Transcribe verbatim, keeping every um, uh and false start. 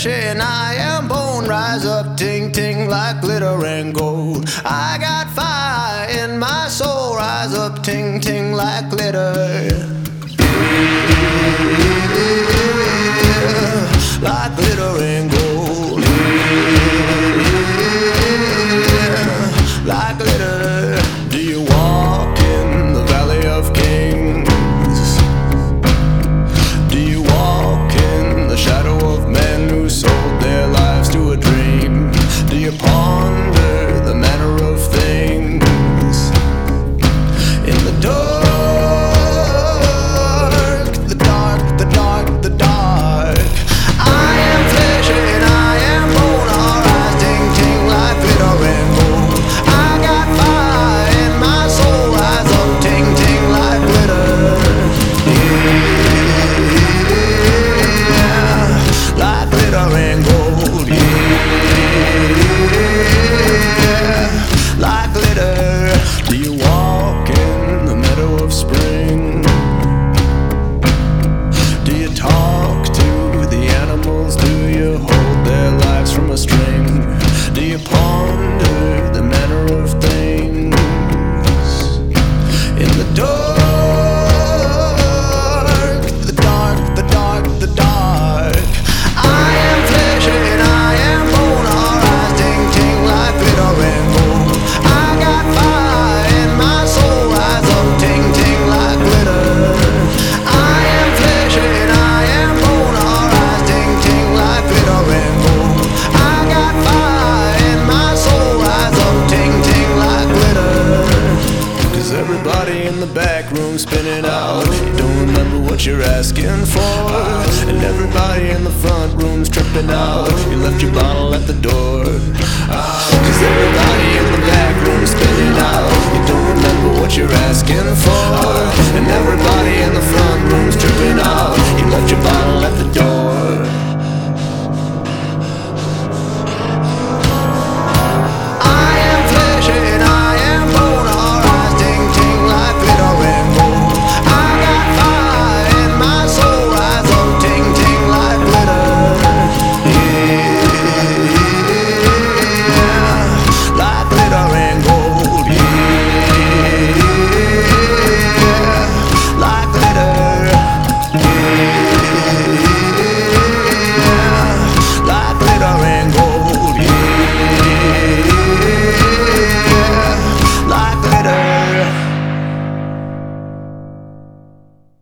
flesh and I am bone. Rise up, ting ting, like glitter and gold. I got fire in my soul. Rise up, ting ting, like glitter, like glitter and gold, like glitter. Do you walk in the valley of kings? Do you walk in the shadow of men who sold their lives to a dream? Do you ponder the manner of things in the dark, the dark, the dark, the dark? I am flesh and I am bone. Our eyes ting ting like glitter and gold. I got fire in my soul. Rise up, ting ting like glitter, yeah, like glitter and gold, yeah, like glitter. Do you walk in the meadow of spring? Do you talk to the animals? Do you hold their lives from a string? Do you ponder the manner of things in the dark, the dark, the dark, the dark? I am flesh and I am bone. Our eyes ting ting like glitter and gold. I got fire in my soul. Rise up, ting ting like glitter. I am flesh and I am bone. Our eyes ting ting like glitter and gold. I got fire in my soul. Rise up, ting ting like glitter. Cause everybody in the back room spinning out. You don't remember what you're asking for. And everybody in the front room's tripping out. You left your bottle at the door. Cause everybody in the back room's spinning out. You don't remember what you're asking for. And everybody in the front room's tripping out. You left